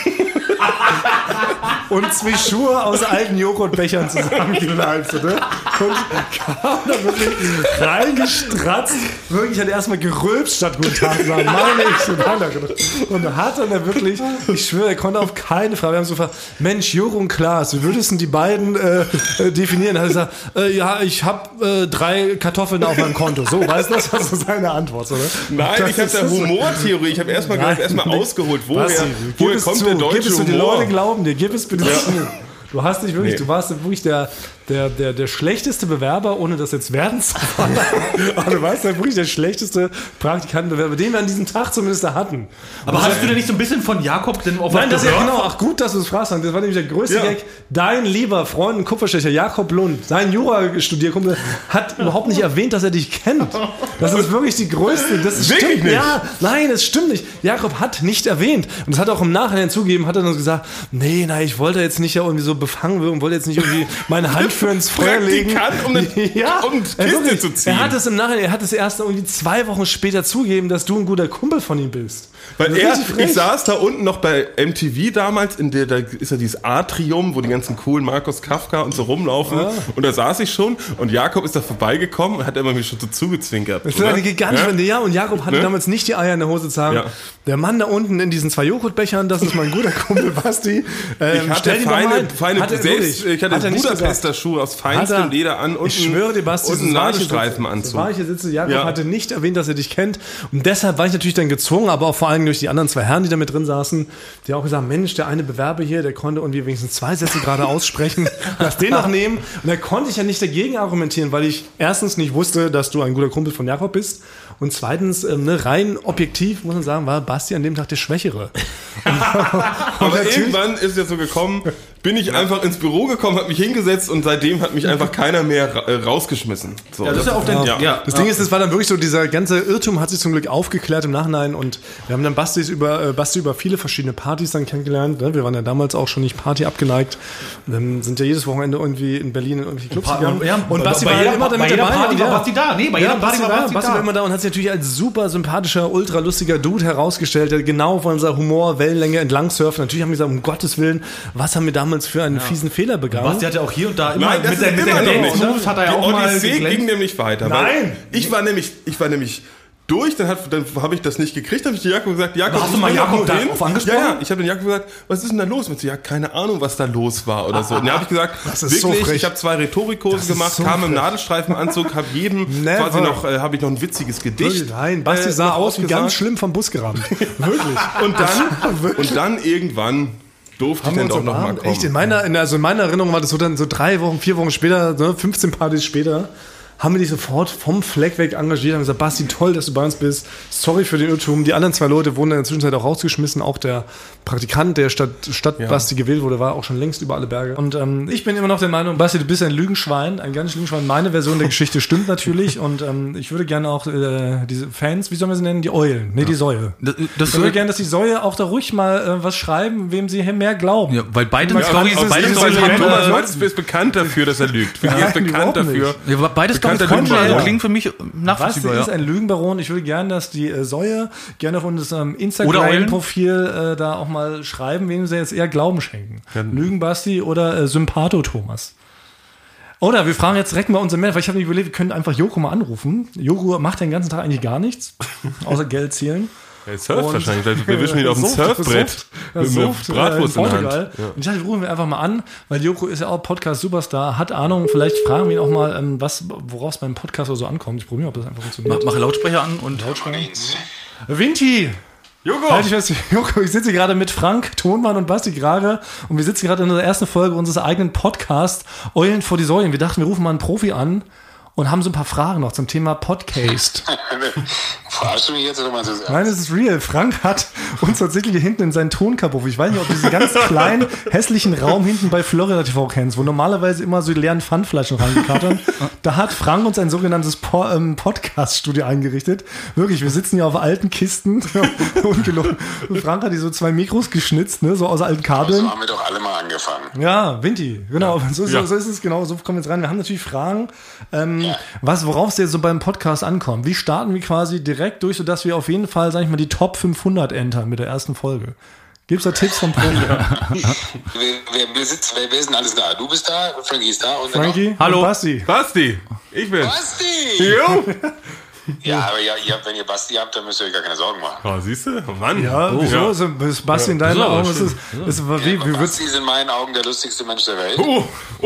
und 2 Schuhe aus alten Joghurtbechern zusammengeleimt. Ne? Und kam da wirklich reingestratzt. Wirklich hat er erstmal gerülpst statt guten Tag sagen. Meine ich. Und hat dann da wirklich, ich schwöre, er konnte auf keine Frage. Wir haben so gefragt, Mensch, Juro und Klaas, wie würdest du die beiden definieren? Da hat er gesagt, ja, ich habe 3 Kartoffeln auf meinem Konto. So, weißt du, das war so seine Antwort. Oder? Nein, ich habe da Humortheorie. Ich habe erstmal ausgeholt, woher kommt der deutsche Gib es zu, die Humor? Leute glauben dir, gib es bitte zu. Du hast dich wirklich, du warst wirklich der schlechteste Bewerber, ohne das jetzt werden zu wollen. Aber du warst ja wirklich der schlechteste Praktikantenbewerber, den wir an diesem Tag zumindest da hatten. Aber hast du denn nicht so ein bisschen von Jakob denn auf was Nein, das ist ja gehört? genau, ach gut, dass du es fragst. Das war nämlich der größte Gag. Dein lieber Freund und Kupferstecher Jakob Lund, sein Jura-Studierkumpel, hat überhaupt nicht erwähnt, dass er dich kennt. Das ist wirklich die größte. Das stimmt nicht. Ja, nein, das stimmt nicht. Jakob hat nicht erwähnt. Und das hat er auch im Nachhinein zugegeben, hat er dann gesagt, nee, ich wollte jetzt nicht ja irgendwie so befangen werden, wollte jetzt nicht irgendwie meine Hand für ins Feuer legen. Um eine Kiste zu ziehen. Er hat es im Nachhinein, er hat es erst irgendwie 2 Wochen später zugegeben, dass du ein guter Kumpel von ihm bist. Weil ich saß da unten noch bei MTV damals, da ist ja dieses Atrium, wo die ganzen coolen Markus Kafka und so rumlaufen. Ja. Und da saß ich schon und Jakob ist da vorbeigekommen und hat immer mir schon so zugezwinkert. Das ist eine gigantische, und Jakob hatte damals nicht die Eier in der Hose zu sagen, der Mann da unten in diesen 2 Joghurtbechern, das ist mein guter Kumpel Basti. Ich hatte ich hatte Budapester Schuhe aus feinstem Leder an und ich schwöre dir, Basti, einen Nadelstreifenanzug. War ich hier sitze, Jakob hatte nicht erwähnt, dass er dich kennt und deshalb war ich natürlich dann gezwungen, aber auch vor allem durch die anderen 2 Herren, die da mit drin saßen, die auch gesagt, Mensch, der eine Bewerber hier, der konnte irgendwie wenigstens 2 Sätze gerade aussprechen, lass den noch nehmen. Und da konnte ich ja nicht dagegen argumentieren, weil ich erstens nicht wusste, dass du ein guter Kumpel von Jakob bist und zweitens, rein objektiv, muss man sagen, war Basti an dem Tag der Schwächere. Aber irgendwann ist es ja so gekommen, bin ich einfach ins Büro gekommen, habe mich hingesetzt und seitdem hat mich einfach keiner mehr rausgeschmissen. So, ja, das ist ja auch das Ding ist, das war dann wirklich so, dieser ganze Irrtum hat sich zum Glück aufgeklärt im Nachhinein und wir haben dann Basti über viele verschiedene Partys dann kennengelernt. Ne? Wir waren ja damals auch schon nicht Party abgeneigt. Dann sind ja jedes Wochenende irgendwie in Berlin in irgendwelche Clubs gegangen. Und Basti war immer damit dabei. Bei jeder Party war Basti da. Nee, bei jeder Party war Basti war immer da und hat sich natürlich als super sympathischer, ultra lustiger Dude herausgestellt, der genau von unserer Humor-Wellenlänge entlang surft. Natürlich haben wir gesagt, um Gottes Willen, was haben wir damals für einen fiesen Fehler begangen? Basti hat ja auch hier und da immer mit der Dance-Moves hat er ja auch mal geglänzt. Die Odyssee ging nämlich weiter. Nein! Ich war nämlich durch, dann habe ich das nicht gekriegt, habe ich den Jakob gesagt, Jakob, hast du mal Jakob darauf angesprochen? Ja, ich habe den Jakob gesagt, was ist denn da los? Und ja, keine Ahnung, was da los war oder so. Und dann habe ich gesagt, wirklich, so ich habe 2 Rhetorikkurse gemacht, so kam im Nadelstreifenanzug, habe jedem quasi noch, habe ich noch ein witziges Gedicht. Nein, Basti sah aus wie ganz schlimm vom Bus gerammt. Wirklich. Und dann irgendwann durfte ich dann doch noch mal kommen. Echt, in meiner Erinnerung war das so dann so 3 Wochen, 4 Wochen später, 15 Partys später, haben wir dich sofort vom Fleck weg engagiert, haben gesagt, Basti, toll, dass du bei uns bist. Sorry für den Irrtum. Die anderen 2 Leute wurden in der Zwischenzeit auch rausgeschmissen. Auch der Praktikant, der statt Basti gewählt wurde, war auch schon längst über alle Berge. Und ich bin immer noch der Meinung, Basti, du bist ein Lügenschwein, ein ganz Lügenschwein. Meine Version der Geschichte stimmt natürlich. Und ich würde gerne auch diese Fans, wie sollen wir sie nennen? Die Eulen. Nee, die Säue. Ich würde gerne, dass die Säue auch da ruhig mal was schreiben, wem sie mehr glauben. Ja, weil beide Thomas ist bekannt dafür, dass er lügt. Er ist bekannt dafür. Ja, beides klingt für mich nachvollziehbar. Basti ist ein Lügenbaron. Ich würde gerne, dass die Säue gerne auf unserem Instagram-Profil da auch mal schreiben, wem sie jetzt eher Glauben schenken. Ja. Lügen-Basti oder Sympatho-Thomas. Oder wir fragen jetzt direkt mal unsere Männer, weil ich habe mir überlegt, wir können einfach Joko mal anrufen. Joko macht den ganzen Tag eigentlich gar nichts, außer Geld zählen. Er surft wahrscheinlich, wir wischen ihn auf dem Surfbrett mit einer Bratwurst in der Hand. Ja. Und ich dachte, wir rufen ihn einfach mal an, weil Joko ist ja auch Podcast-Superstar, hat Ahnung, vielleicht fragen wir ihn auch mal, worauf es beim Podcast oder so ankommt. Ich probiere, ob das einfach funktioniert. Mach Lautsprecher an und Lautsprecher. Vinti! Joko! Halt dich fest, Joko, ich sitze gerade mit Frank, Tonmann und Basti Grage und wir sitzen gerade in der ersten Folge unseres eigenen Podcasts Eulen vor die Säulen. Wir dachten, wir rufen mal einen Profi an und haben so ein paar Fragen noch zum Thema Podcast. Verarschst du mich jetzt oder meinst du das ernst? Nein, es ist real. Frank hat uns tatsächlich hier hinten in seinen Tonkabuff. Ich weiß nicht, ob du diesen ganz kleinen, hässlichen Raum hinten bei Florida TV kennst, wo normalerweise immer so die leeren Pfandflaschen reingekattern. Da hat Frank uns ein sogenanntes Podcast-Studio eingerichtet. Wirklich, wir sitzen hier auf alten Kisten und Frank hat die so 2 Mikros geschnitzt, ne, so aus alten Kabeln. So haben wir doch alle mal angefangen. Ja, Vinti, genau. Ja. So ist es genau. So kommen wir jetzt rein. Wir haben natürlich Fragen, worauf es jetzt so beim Podcast ankommt. Wie starten wir quasi direkt durch, sodass wir auf jeden Fall, sag ich mal, die Top 500 entern mit der ersten Folge? Gibt's da Tipps vom Profi? Wer sind alles da? Du bist da, Frankie ist da. Und Frankie, hallo. Und Basti. Basti, ich bin. Basti! Jo. Ja, aber wenn ihr Basti habt, dann müsst ihr euch gar keine Sorgen machen. Oh, siehst du? Mann. Ja, wieso? Ist Basti in deinen Augen? Basti ist in meinen Augen der lustigste Mensch der Welt. Und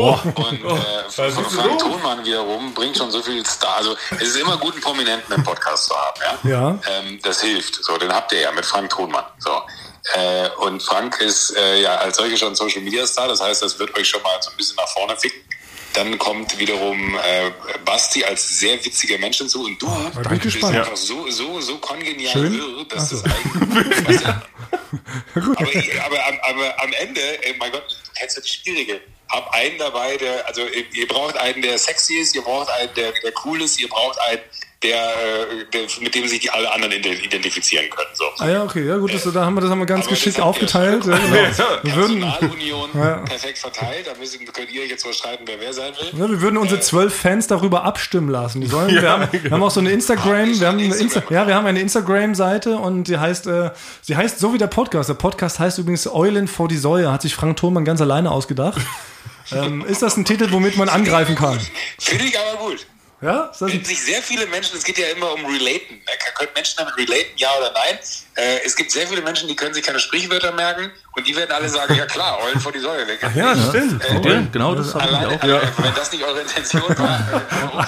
Frank Thonmann wiederum bringt schon so viel Star. Also es ist immer gut, einen Prominenten im Podcast zu haben. Ja? Das hilft. So, den habt ihr ja mit Frank Thonmann. So. Und Frank ist als solcher schon Social Media Star. Das heißt, das wird euch schon mal so ein bisschen nach vorne ficken. Dann kommt wiederum Basti als sehr witziger Mensch hinzu und du bist einfach so kongenial wirr, dass das eigentlich... aber am Ende, mein Gott, du kennst ja die Spielregel. Habt einen dabei, ihr braucht einen, der sexy ist, ihr braucht einen, der cool ist, ihr braucht einen, mit dem sich alle anderen identifizieren können. So. Ah ja, okay, ja gut, da haben wir ganz geschickt aufgeteilt. Ja, genau. Personalunion perfekt verteilt, da könnt ihr jetzt mal streiten, wer sein will. Ja, wir würden unsere 12 Fans darüber abstimmen lassen. Wir haben auch so eine Instagram, wir haben eine Instagram-Seite und sie heißt so wie der Podcast. Der Podcast heißt übrigens Eulen vor die Säue, hat sich Frank Thonmann ganz alleine ausgedacht. Ist das ein Titel, womit man angreifen kann? Finde ich aber gut. Ja? Sich sehr viele Menschen, es geht ja immer um Relaten. Können Menschen damit relaten, ja oder nein? Es gibt sehr viele Menschen, die können sich keine Sprichwörter merken und die werden alle sagen, ja klar, Eulen vor die Säule. Ja, stimmt. Genau, das habe ich auch. Wenn das nicht eure Intention war,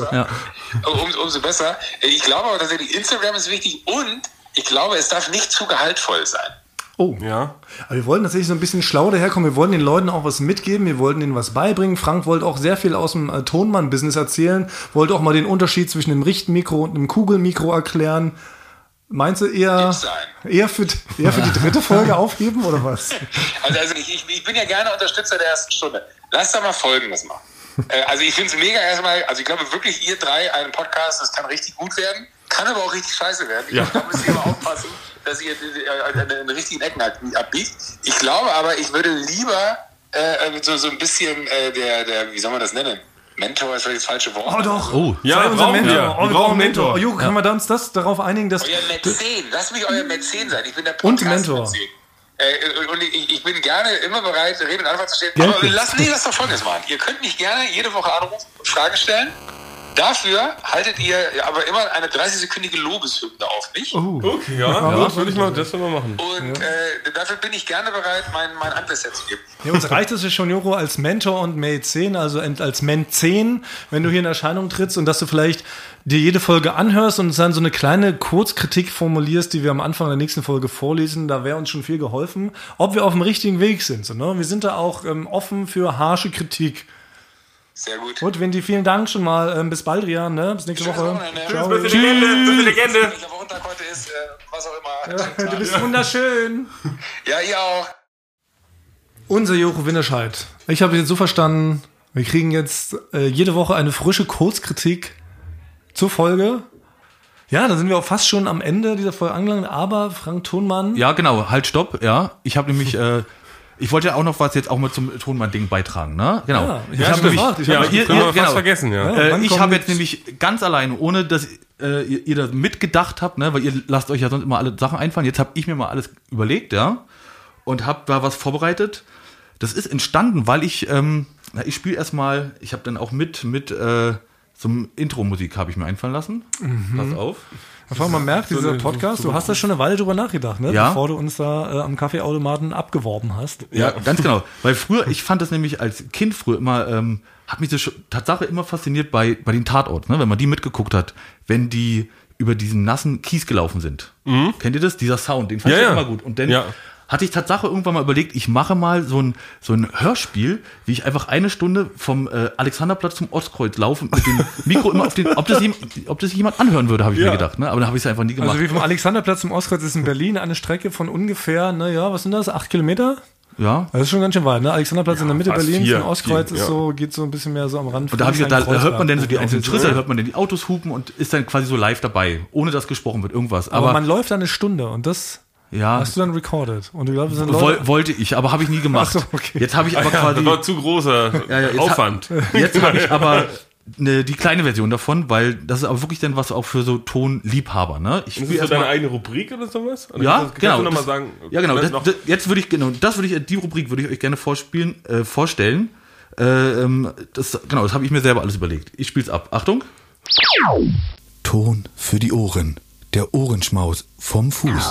umso besser. Ich glaube aber tatsächlich, Instagram ist wichtig und ich glaube, es darf nicht zu gehaltvoll sein. Oh, ja. Aber wir wollten tatsächlich so ein bisschen schlau daherkommen. Wir wollten den Leuten auch was mitgeben. Wir wollten ihnen was beibringen. Frank wollte auch sehr viel aus dem Tonmann-Business erzählen. Wollte auch mal den Unterschied zwischen dem Richtmikro und dem Kugelmikro erklären. Meinst du eher für die dritte Folge aufheben oder was? Also ich bin ja gerne Unterstützer der ersten Stunde. Lass da mal Folgendes machen. Also ich finde es mega erstmal, also ich glaube wirklich, ihr drei, einen Podcast, das kann richtig gut werden, kann aber auch richtig scheiße werden. Ich glaube, da müsst ihr immer aufpassen, dass ihr an den richtigen Ecken abbiegt. Ich glaube aber, ich würde lieber so ein bisschen der, wie soll man das nennen? Mentor ist vielleicht das falsche Wort. Oh doch. Oh, ja, wir brauchen einen Mentor. Oh, Joko, können wir uns das darauf einigen, dass... Euer Mäzen, lasst mich euer Mäzen sein. Ich bin der Podcast und Mentor. Und ich bin gerne immer bereit, Rede und Antwort zu stellen. Aber lasst doch Folgendes machen. Ihr könnt mich gerne jede Woche anrufen und Fragen stellen. Dafür haltet ihr aber immer eine 30-sekündige Lobeshymne auf mich. Okay, das würde ich mal machen. Und dafür bin ich gerne bereit, mein Antlitz herzugeben. Ja, uns reicht es ja schon, Joko, als Mentor und Mäzen, also als Mäzen, wenn du hier in Erscheinung trittst und dass du vielleicht dir jede Folge anhörst und dann so eine kleine Kurzkritik formulierst, die wir am Anfang der nächsten Folge vorlesen, da wäre uns schon viel geholfen, ob wir auf dem richtigen Weg sind. So, ne? Wir sind da auch offen für harsche Kritik. Sehr gut. Gut, Vinti, vielen Dank schon mal. Bis bald, Rian. Ne? Bis nächste Woche. Ciao. Bis die Legende. Welcher Wochentag heute ist, was auch immer. Ja, du bist wunderschön. Ja, ihr auch. Unser Joko Winterscheid. Ich habe jetzt so verstanden, wir kriegen jetzt jede Woche eine frische Kurzkritik zur Folge. Ja, da sind wir auch fast schon am Ende dieser Folge angelangt, aber Frank Thonmann... Ja, genau, halt, stopp, ja. Ich habe nämlich... ich wollte ja auch noch was jetzt auch mal zum Thonmann-Ding beitragen, ne? Genau. Ja, ich habe gefragt. Ich habe fast vergessen, ja. Ich habe jetzt nämlich ganz alleine, ohne dass ihr da mitgedacht habt, ne? Weil ihr lasst euch ja sonst immer alle Sachen einfallen. Jetzt habe ich mir mal alles überlegt, ja. Und habe da was vorbereitet. Das ist entstanden, weil ich spiele erstmal, ich habe dann auch mit zum Intro-Musik habe ich mir einfallen lassen. Pass auf. Einfach man merkt, dieser Podcast, du hast da schon eine Weile drüber nachgedacht, ne? Ja. Bevor du uns da am Kaffeeautomaten abgeworben hast. Ja, ganz genau. Weil früher, ich fand das nämlich als Kind früher immer, hat mich das Tatsache immer fasziniert bei den Tatorten, ne? Wenn man die mitgeguckt hat, wenn die über diesen nassen Kies gelaufen sind. Kennt ihr das? Dieser Sound, den fand ich immer gut. Und dann hatte ich Tatsache irgendwann mal überlegt, ich mache mal so ein Hörspiel, wie ich einfach 1 Stunde vom Alexanderplatz zum Ostkreuz laufe mit dem Mikro immer auf den, ob das jemand anhören würde, habe ich mir gedacht, ne? Aber dann habe ich es einfach nie gemacht. Also wie vom Alexanderplatz zum Ostkreuz ist in Berlin eine Strecke von ungefähr, was sind das, 8 Kilometer? Ja. Das ist schon ganz schön weit, ne? Alexanderplatz in der Mitte Berlins, 4, zum Ostkreuz ist so, geht so ein bisschen mehr so am Rand. Und da habe ich da hört man dann so die einzelnen Schritte, da hört man dann die Autos hupen und ist dann quasi so live dabei, ohne dass gesprochen wird, irgendwas. Aber man läuft da 1 Stunde und das hast du dann recorded. Und du glaubst, wollte ich, aber habe ich nie gemacht. Ach so, okay. Jetzt habe ich aber quasi... Das war zu großer Aufwand. Jetzt habe ich aber die kleine Version davon, weil das ist aber wirklich dann was auch für so Tonliebhaber, ne? Ist das deine eigene Rubrik oder sowas? Oder ja, genau. Du noch mal sagen, Jetzt würde ich, die Rubrik würde ich euch gerne vorstellen. Das habe ich mir selber alles überlegt. Ich spiel's ab. Achtung. Ton für die Ohren. Der Ohrenschmaus vom Fuß.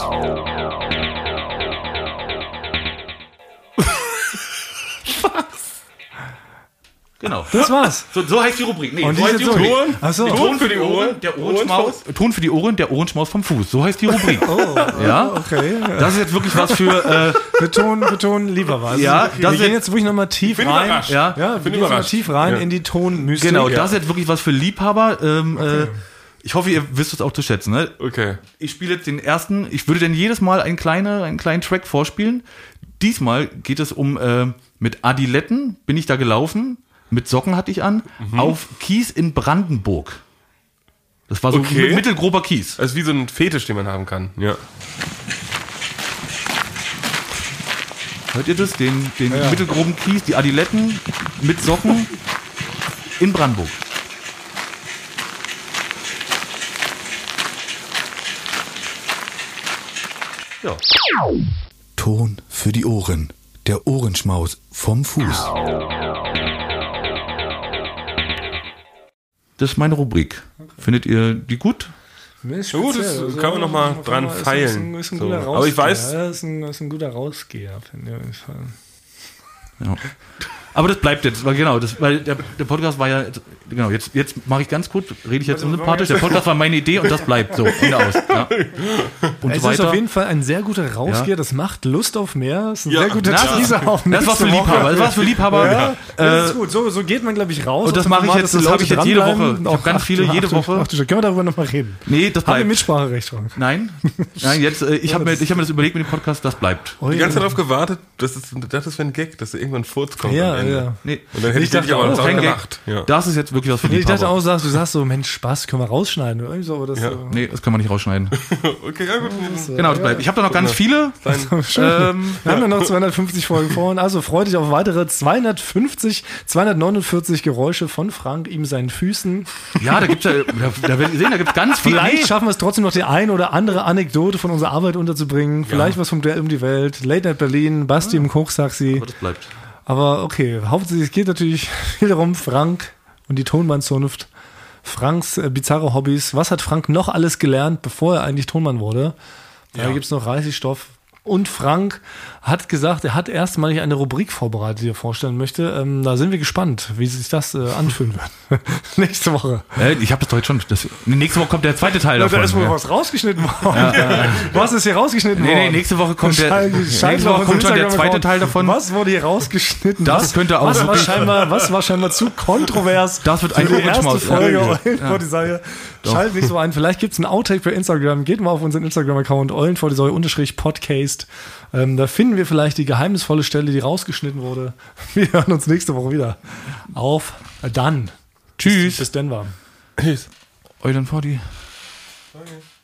Genau. Das war's. So heißt die Rubrik. Nee, und so heißt die Rubrik. Ton für die Ohren, Ton für die Ohren, der Ohrenschmaus vom Fuß. So heißt die Rubrik. Ja. Okay. Das ist jetzt wirklich was für Ton lieber was. Ja, wir gehen jetzt wirklich nochmal tief rein. Ja, wir gehen mal tief rein in die Tonmystik. Genau, das ist jetzt wirklich was für Liebhaber. Ich hoffe, ihr wisst es auch zu schätzen. Ne? Okay. Ich spiele jetzt den ersten. Ich würde dann jedes Mal einen kleinen Track vorspielen. Diesmal geht es um mit Adiletten bin ich da gelaufen. Mit Socken hatte ich an. Auf Kies in Brandenburg. Das war so mittelgrober Kies. Das ist wie so ein Fetisch, den man haben kann. Ja. Hört ihr das? Den mittelgroben Kies, die Adiletten mit Socken in Brandenburg. Ja. Ton für die Ohren. Der Ohrenschmaus vom Fuß. Das ist meine Rubrik. Findet ihr die gut? Ist gut, das kann man noch mal dran feilen. Ist ein guter Rausgeher. Aber ich weiß... Ja, ist ein guter Rausgeher, finde ich. Ja. Aber das bleibt jetzt, weil der Podcast war ja, genau, jetzt mache ich ganz kurz, rede ich jetzt unsympathisch, der Podcast war meine Idee und das bleibt so, Ende aus. Ja. Und es ist auf jeden Fall ein sehr guter Rausgeher, das macht Lust auf mehr, ist ein sehr guter Teaser auf das war für Liebhaber, das war für Liebhaber. Ja, das ist gut, so geht man, glaube ich, raus. Und das mache ich jetzt, das habe ich jetzt jede Woche, ich habe ganz viele jede Woche. Können wir darüber nochmal reden? Nee, das bleibt. Haben wir Mitspracherecht, Frank? Nein, jetzt, ich habe mir das überlegt mit dem Podcast, das bleibt. Die ganze Zeit darauf gewartet, das ist für ein Gag, dass irgendwann Furz kommt. Ja. Nee. Und dann hätte ich dachte auch kein gemacht. Ja. Das ist jetzt wirklich was für Liebhaber. Ich dachte auch, du sagst so, Mensch, Spaß, können wir rausschneiden. Oder so, aber das Nee, das können wir nicht rausschneiden. Okay, ja gut. Genau, das bleibt. Ich habe da noch ganz viele. Wir haben ja noch 250 Folgen vor. Also freut dich auf weitere 249 Geräusche von Frank, ihm seinen Füßen. Ja, da gibt's da werdet ihr sehen, da gibt's ganz viele. Vielleicht schaffen wir es trotzdem noch, die ein oder andere Anekdote von unserer Arbeit unterzubringen. Vielleicht was vom Duell um die Welt. Late Night Berlin, Basti im Kochtaxi. Aber das bleibt. Aber okay, hauptsächlich, es geht natürlich viel darum, Frank und die Tonmann-Zunft, Franks bizarre Hobbys. Was hat Frank noch alles gelernt, bevor er eigentlich Tonmann wurde? Da gibt's noch reichlich Stoff. Und Frank hat gesagt, er hat erstmalig eine Rubrik vorbereitet, die er vorstellen möchte. Da sind wir gespannt, wie sich das anfühlen wird. Nächste Woche. Ich habe das doch jetzt schon. Nächste Woche kommt der zweite Teil davon. Da ist wohl was rausgeschnitten worden. Was ist hier rausgeschnitten worden? Nee, nächste Woche kommt schon der zweite Teil davon. Was wurde hier rausgeschnitten? Das könnte auch was war scheinbar zu kontrovers. Das wird eine erste Folge vor die Säue. Schaltet nicht so ein. Vielleicht gibt es einen Outtake für Instagram. Geht mal auf unseren Instagram-Account Eulen-vor-die-Säue_Podcast. Da finden wir vielleicht die geheimnisvolle Stelle, die rausgeschnitten wurde. Wir hören uns nächste Woche wieder. Auf dann. Tschüss. Bis Denver. Tschüss. Eulen vor die. Okay.